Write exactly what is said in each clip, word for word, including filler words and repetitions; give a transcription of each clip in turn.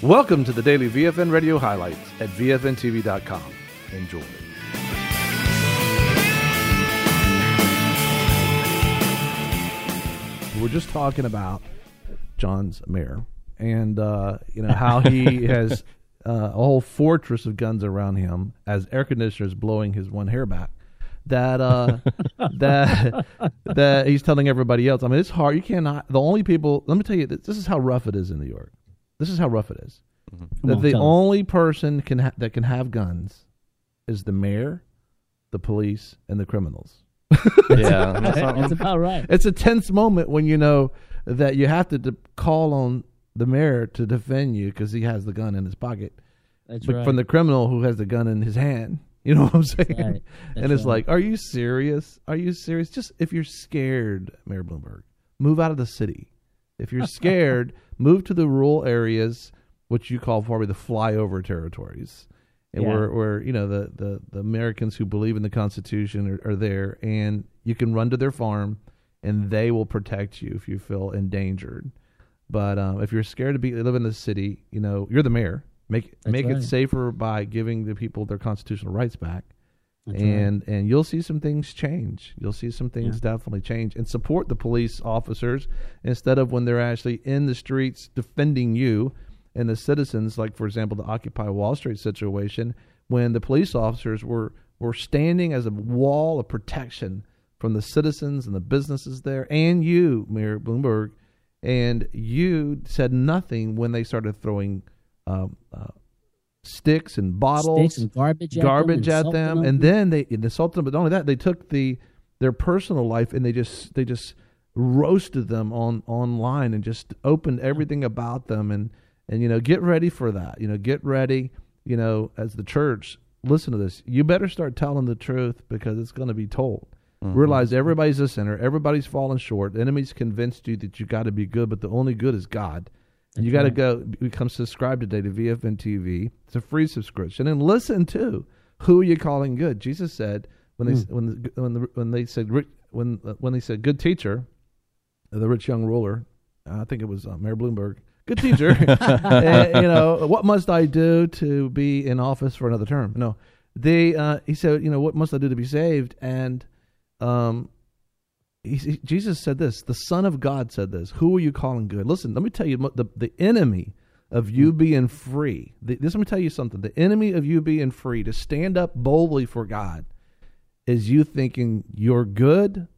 Welcome to the daily V F N Radio highlights at V F N T V dot com. Enjoy. We're just talking about John's mayor and uh, you know how he has uh, a whole fortress of guns around him as air conditioners blowing his one hair back. That uh, that that he's telling everybody else. I mean, it's hard. You cannot. The only people. Let me tell you. This is how rough it is in New York. This is how rough it is. Mm-hmm. That on, the only us. person can ha- that can have guns is the mayor, the police, and the criminals. Yeah, that's, that's about right. It's a tense moment when you know that you have to de- call on the mayor to defend you because he has the gun in his pocket. That's but right. From the criminal who has the gun in his hand. You know what I'm saying? That's right. That's and it's right. like, are you serious? Are you serious? Just if you're scared, Mayor Bloomberg, move out of the city. If you're scared, move to the rural areas, which you call probably the flyover territories. And yeah. where, where you know the, the, the Americans who believe in the Constitution are, are there, and you can run to their farm, and they will protect you if you feel endangered. But um, if you're scared to be live in the city, you know you're the mayor. Make That's make right. it safer by giving the people their constitutional rights back, That's and right. and you'll see some things change. You'll see some things Yeah. definitely change, and support the police officers instead of when they're actually in the streets defending you. And the citizens, like, for example, the Occupy Wall Street situation, when the police officers were, were standing as a wall of protection from the citizens and the businesses there, and you, Mayor Bloomberg, and you said nothing when they started throwing uh, uh, sticks and bottles, sticks and garbage, garbage at at them, them, them. and then they insulted them. But not only that, they took the their personal life and they just they just roasted them on online and just opened everything about them. And And, you know, get ready for that. You know, get ready, you know, as the church, listen to this. You better start telling the truth because it's going to be told. Mm-hmm. Realize everybody's a sinner. Everybody's falling short. The enemy's convinced you that you got to be good, but the only good is God. And you got to go, become subscribed today to V F N T V. It's a free subscription. And listen to who are you calling good. Jesus said, when they, mm. when, the, when, the, when they said, when, when they said good teacher, the rich young ruler, I think it was uh, Mayor Bloomberg, good teacher. uh, you know, what must I do to be in office for another term? No, they. Uh, he said, you know, what must I do to be saved? And um, he, he, Jesus said this. The Son of God said this. Who are you calling good? Listen, let me tell you, the the enemy of you being free. The, this let me tell you something. The enemy of you being free to stand up boldly for God is you thinking you're good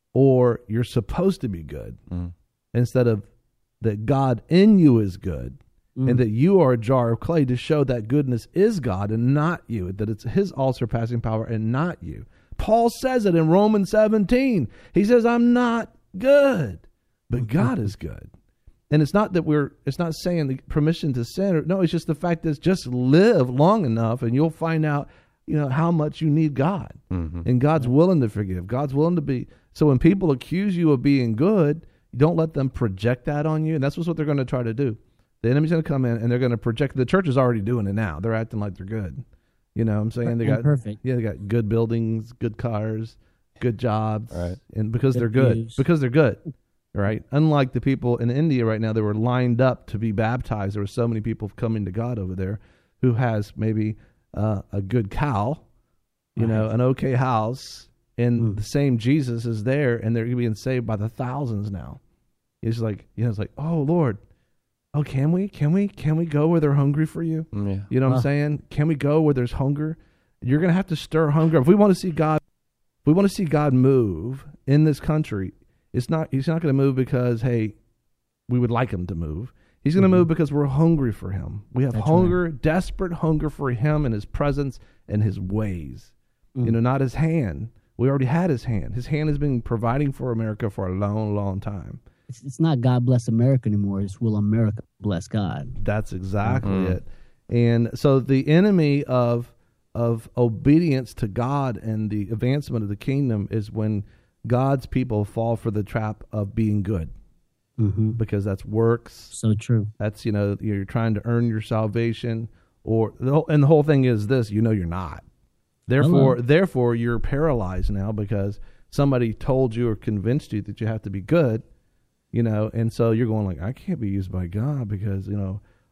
or you're supposed to be good mm. instead of that God in you is good mm. and that you are a jar of clay to show that goodness is God and not you, that it's his all-surpassing power and not you. Paul says it in Romans seventeen. He says, I'm not good, but God is good. And it's not that we're, it's not saying the permission to sin. Or, no, it's just the fact that just live long enough and you'll find out, you know, how much you need God. Mm-hmm. And God's willing to forgive. God's willing to be. So when people accuse you of being good, don't let them project that on you. And that's what they're going to try to do. The enemy's going to come in and they're going to project. The church is already doing it now. They're acting like they're good. You know what I'm saying? They got perfect. Yeah, they got good buildings, good cars, good jobs. Right. And because good they're good. views. Because they're good. Right? Unlike the people in India right now that were lined up to be baptized. There were so many people coming to God over there who has maybe uh, a good cow, you right. know, an okay house, and mm. the same Jesus is there, and they're being saved by the thousands now. It's like, you know, it's like, oh, Lord, oh, can we, can we, can we go where they're hungry for you? Yeah. You know what huh. I'm saying? Can we go where there's hunger? You're going to have to stir hunger. If we want to see God, if we want to see God move in this country, it's not, he's not going to move because, hey, we would like him to move. He's going to mm-hmm. move because we're hungry for him. We have That's hunger, right. desperate hunger for him and his presence and his ways. Mm. You know, not his hand. We already had his hand. His hand has been providing for America for a long, long time. It's, it's not God bless America anymore. It's will America bless God. That's exactly mm-hmm. it. And so the enemy of of obedience to God and the advancement of the kingdom is when God's people fall for the trap of being good. Mm-hmm. Because that's works. So true. That's, you know, you're trying to earn your salvation, or the whole, and the whole thing is this: you know, you're not. Therefore, Hello. therefore, you're paralyzed now because somebody told you or convinced you that you have to be good. You know, and so you're going like, I can't be used by God because, you know,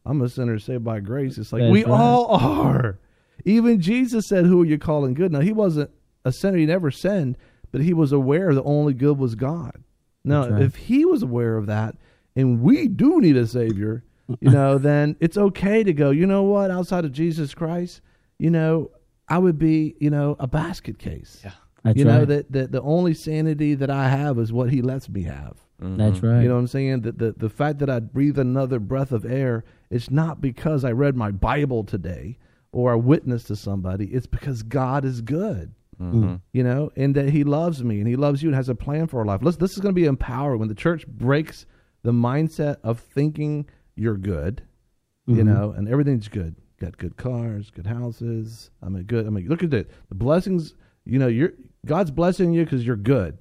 I'm a sinner saved by grace. It's like That's we right. all are. Even Jesus said, who are you calling good? Now, he wasn't a sinner. He never sinned, but he was aware the only good was God. Now, That's right. if he was aware of that, and we do need a Savior, you know, then it's okay to go, you know what, outside of Jesus Christ, you know, I would be, you know, a basket case. Yeah. That's you right. know, that, that the only sanity that I have is what he lets me have. That's right. You know what I'm saying? That the, the fact that I breathe another breath of air, it's not because I read my Bible today or I witnessed to somebody. It's because God is good. Mm-hmm. You know, and that he loves me and he loves you and has a plan for our life. Listen, this is going to be empowering when the church breaks the mindset of thinking you're good, you Mhm. know, and everything's good. Got good cars, good houses. I mean, good. I mean, look at it. The blessings, you know, you're God's blessing you because you're good.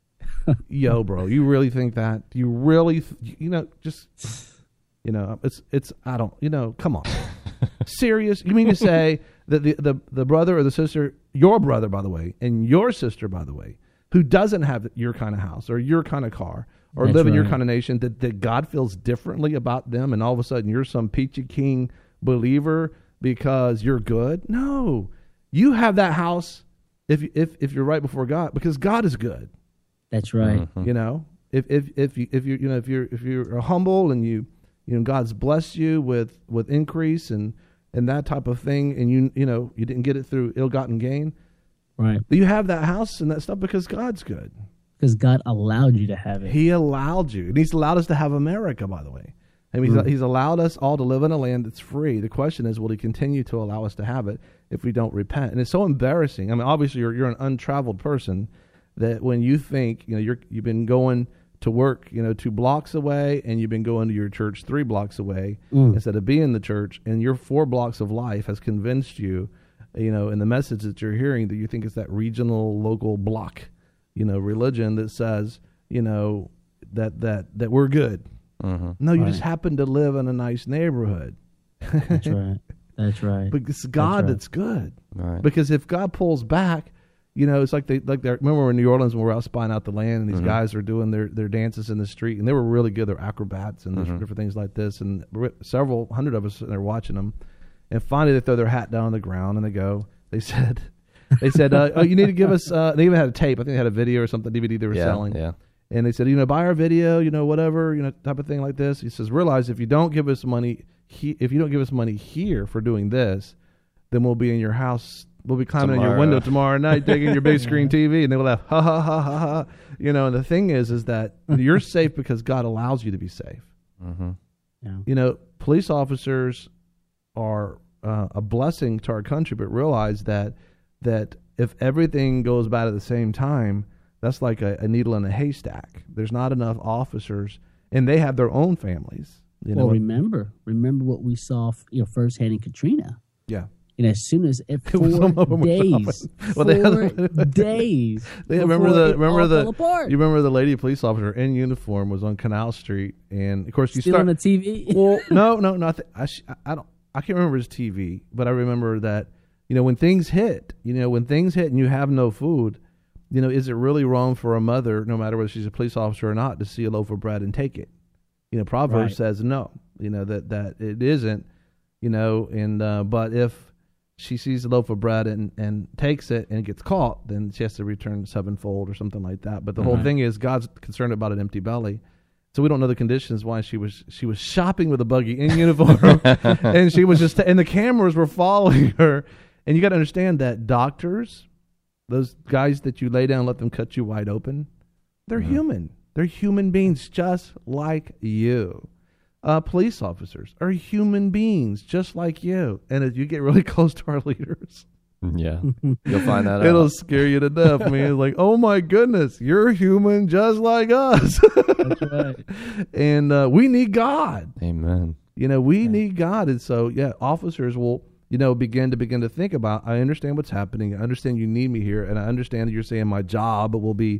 Yo, bro, you really think that? You really, th- you know, just, you know, it's, it's, I don't, you know, come on. Serious? You mean to say that the, the, the brother or the sister, your brother, by the way, and your sister, by the way, who doesn't have your kind of house or your kind of car or That's live in your right. kind of nation, that, that God feels differently about them and all of a sudden you're some peachy king believer because you're good? No. You have that house if, if, if you're right before God because God is good. That's right. Mm-hmm. You know, if if if you if you you know if you're if you're humble and you you know God's blessed you with with increase and and that type of thing, and you you know you didn't get it through ill-gotten gain, Right. you have that house and that stuff because God's good. Because God allowed you to have it. He allowed you, and He's allowed us to have America. By the way, I mean he's, Mm. he's allowed us all to live in a land that's free. The question is, will He continue to allow us to have it if we don't repent? And it's so embarrassing. I mean, obviously you're you're an untraveled person. That when you think, you know, you're, you've been going to work, you know, two blocks away and you've been going to your church three blocks away Mm. instead of being the church, and your four blocks of life has convinced you, you know, in the message that you're hearing that you think it's that regional, local block, you know, religion that says, you know, that, that, that we're good. Mm-hmm. No, you Right. just happen to live in a nice neighborhood. That's right. That's right. But it's God right. that's good. Right. Because if God pulls back, you know, it's like they like they remember we're in New Orleans when we were out spying out the land, and these Mhm. guys were doing their, their dances in the street, and they were really good. They're acrobats and Mhm. different things like this, and we're- several hundred of us sitting there watching them. And finally, they throw their hat down on the ground and they go. They said, they said, uh, "Oh, you need to give us." Uh, they even had a tape. I think they had a video or something, D V D they were yeah, selling. yeah. And they said, you know, buy our video, you know, whatever, you know, type of thing like this. He says, realize if you don't give us money, he, if you don't give us money here for doing this, then we'll be in your house. We'll be climbing in your Tomorrow. window tomorrow night, taking your big screen T V, and they will laugh, ha ha ha ha ha. You know, and the thing is, is that you're safe because God allows you to be safe. Mm-hmm. Yeah. You know, police officers are uh, a blessing to our country, but realize that that if everything goes bad at the same time, that's like a, a needle in a haystack. There's not enough officers, and they have their own families. You know, Well, remember, remember what we saw, f- you know, firsthand in Katrina. yeah. And as soon as it, Some four of them were days, Well, they four had- days. They remember before the it remember all the fell apart. you remember the lady police officer in uniform was on Canal Street, and of course you Still start. on the T V. Well, no, no, not. Th- I, sh- I don't. I can't remember his T V, but I remember that. You know, when things hit, you know, when things hit and you have no food, you know, is it really wrong for a mother, no matter whether she's a police officer or not, to see a loaf of bread and take it? You know, Proverbs Right. says no. You know that that it isn't. You know, and uh, but if she sees a loaf of bread and, and takes it and gets caught, then she has to return sevenfold or something like that. But the whole Right. thing is God's concerned about an empty belly. So we don't know the conditions why she was she was shopping with a buggy in uniform, and she was just and the cameras were following her. And you got to understand that doctors, those guys that you lay down and let them cut you wide open, they're Mhm. human. They're human beings just like you. Uh, police officers are human beings just like you. And if you get really close to our leaders, Yeah. You'll find that it'll out. scare you to death, man. It's like, oh my goodness, you're human just like us. That's right. And uh, we need God. Amen. You know, we need God. And so, yeah, officers will, you know, begin to begin to think about, I understand what's happening. I understand you need me here. And I understand that you're saying my job will be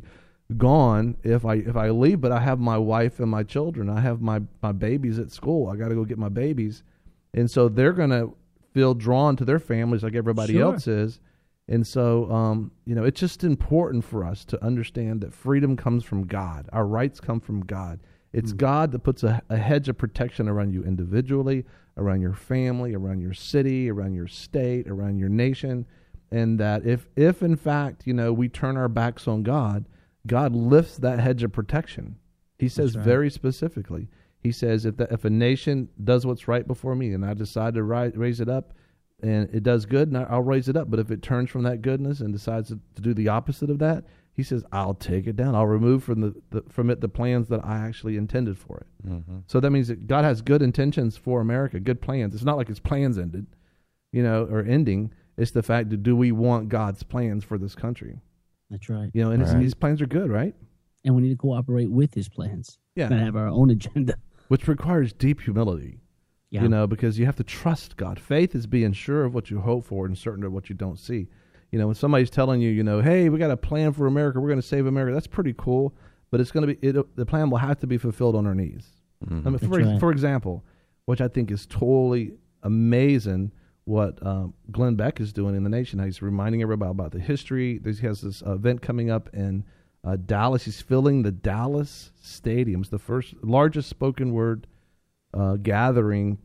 gone if I if I leave, but I have my wife and my children. I have my, my babies at school. I got to go get my babies. And so they're going to feel drawn to their families like everybody Sure. else is. And so, um, you know, it's just important for us to understand that freedom comes from God. Our rights come from God. It's Mm. God that puts a, a hedge of protection around you individually, around your family, around your city, around your state, around your nation. And that if, if in fact, you know, we turn our backs on God, God lifts that hedge of protection. He says That's right. very specifically, he says, if the, if a nation does what's right before me and I decide to ri- raise it up and it does good, and I, I'll raise it up. But if it turns from that goodness and decides to, to do the opposite of that, he says, I'll take it down. I'll remove from the, the from it the plans that I actually intended for it. Mm-hmm. So that means that God has good intentions for America, good plans. It's not like his plans ended, you know, or ending. It's the fact that do we want God's plans for this country? That's right. You know, and his, Right. his plans are good, right? And we need to cooperate with his plans. Yeah. And have our own agenda. Which requires deep humility, Yeah. you know, because you have to trust God. Faith is being sure of what you hope for and certain of what you don't see. You know, when somebody's telling you, you know, hey, we got a plan for America, we're going to save America, that's pretty cool, but it's going to be, it, the plan will have to be fulfilled on our knees. Mm-hmm. I mean, for, That's right. for example, which I think is totally amazing what um, Glenn Beck is doing in the nation. He's reminding everybody about the history. He has this event coming up in uh, Dallas. He's filling the Dallas Stadium. It's the first largest spoken word uh, gathering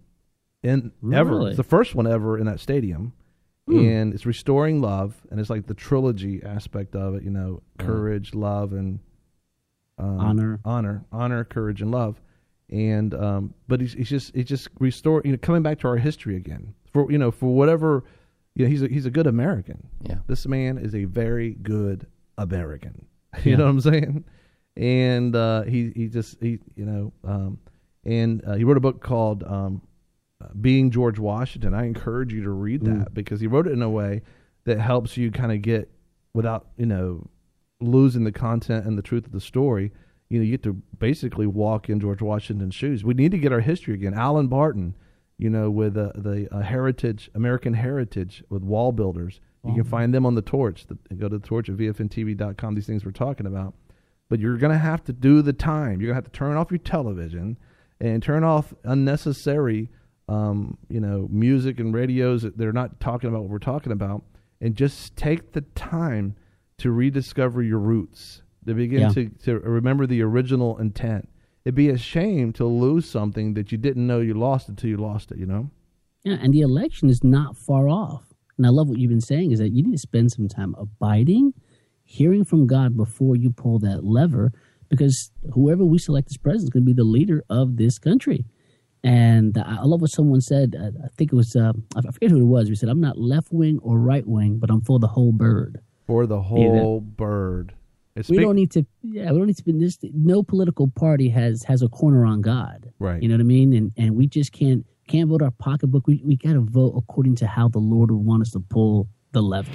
in ever. Really? It's the first one ever in that stadium. Hmm. And it's restoring love, and it's like the trilogy aspect of it, you know, Mm. courage, love, and um, Honor. honor, honor, courage, and love. And um, but he's, he's just he's just restore, you know, coming back to our history again for you know for whatever, you know, he's a, he's a good American. Yeah. This man is a very good American. You Yeah. know what I'm saying? And uh, he he just he you know um, and uh, he wrote a book called um, Being George Washington. I encourage you to read that Mm. because he wrote it in a way that helps you kind of get without you know losing the content and the truth of the story. You know, you get to basically walk in George Washington's shoes. We need to get our history again. Alan Barton, you know, with uh, the uh, heritage, American heritage with wall builders. You can Wow. find them on the Torch. The, go to the Torch at V F N T V dot com. These things we're talking about. But you're going to have to do the time. You're going to have to turn off your television and turn off unnecessary, um, you know, music and radios that they're not talking about what we're talking about, and just take the time to rediscover your roots, to begin Yeah. to, to remember the original intent. It'd be a shame to lose something that you didn't know you lost until you lost it, you know? Yeah, and the election is not far off. And I love what you've been saying is that you need to spend some time abiding, hearing from God before you pull that lever, because whoever we select as president is going to be the leader of this country. And I I love what someone said. I I think it was, uh, I forget who it was. We said, I'm not left wing or right wing, but I'm for the whole bird. For the whole bird. It's We big- don't need to, yeah, we don't need to be this. No political party has has a corner on God. Right. You know what I mean? And and we just can't can't vote our pocketbook. We we got to vote according to how the Lord would want us to pull the lever.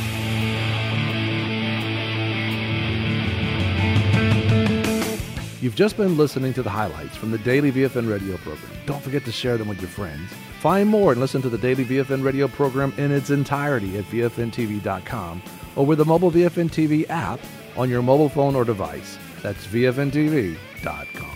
You've just been listening to the highlights from the Daily V F N radio program. Don't forget to share them with your friends. Find more and listen to the Daily V F N radio program in its entirety at V F N T V dot com or with the mobile V F N T V app on your mobile phone or device. That's V F N T V dot com.